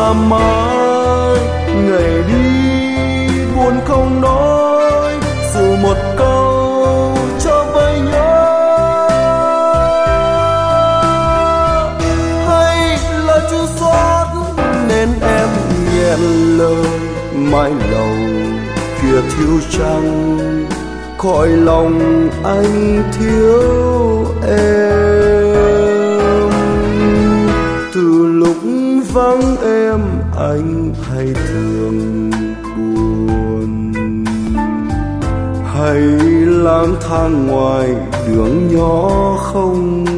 xa mãi. Ngày đi buồn không nói, dù một câu cho vơi nhớ. Hay là chua xót nên em nghẹn lời, mãi lòng kia thiếu chăng khỏi lòng anh thiếu em. Từ lúc vắng em anh hay thường buồn, hay lang thang ngoài đường nhỏ không